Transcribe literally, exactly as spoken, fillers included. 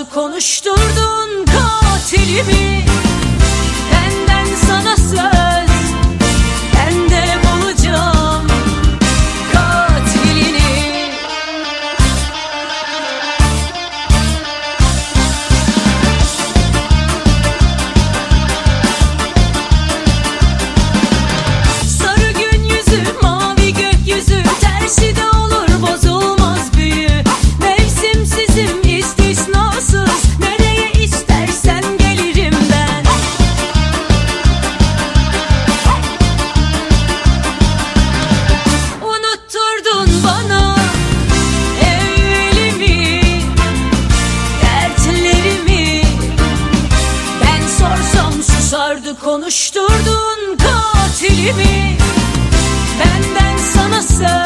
konuşturdun katilimi. Benden sana söz, ben de bulacağım katilini. Sarı gün yüzü, mavi gökyüzü, tersi de olur bozulmaz büyü. Mevsimsizim, istisnasız, nereye istersen gelirim ben. Unutturdun bana evvelimi, dertlerimi. Ben sorsam susardı, konuşturdun katilimi. Benden sana söz,